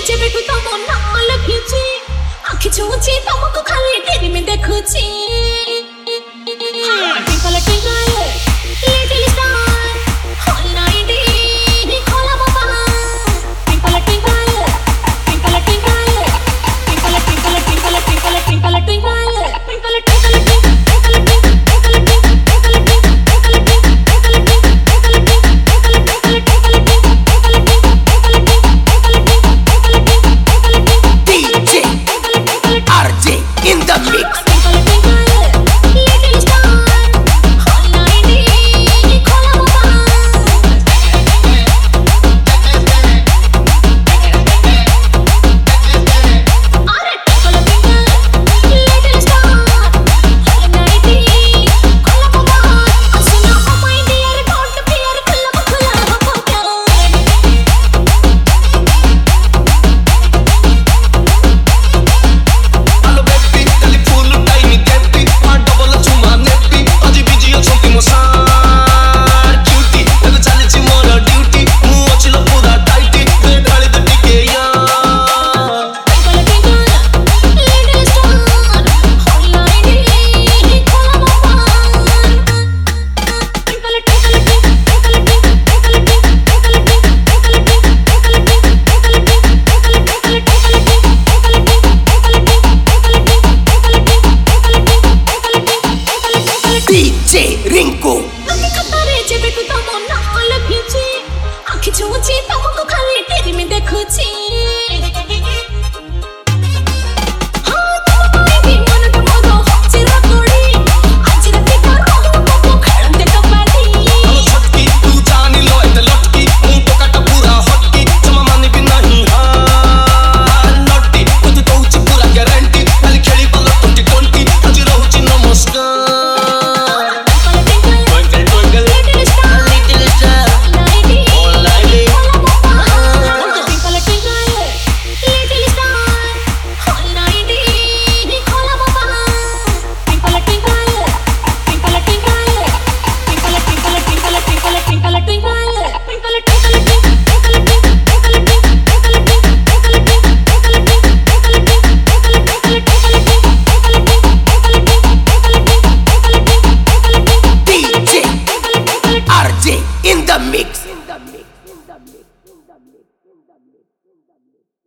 ଯେବେଠୁ ତମ ନାଁ ଲେଖିଛି ଆଖି ଛୁଉଛି ତମକୁ ଖାଲି ଟିଭି में ଦେଖୁଛି twinkle twinkle little star all night खोला बाबा twinkle twinkle twinkle twinkle twinkle twinkle twinkle twinkle twinkle twinkle twinkle in the mix. DJ Rinku कतारे जेबेठू तम नां लिखिछि आखि छुछि तमको खाली टीवी में देखुछि in the mix.